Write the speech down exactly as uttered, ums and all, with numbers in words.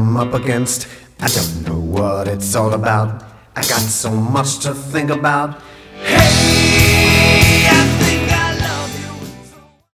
I'm up against. I don't know what it's all about. I got so much to think about.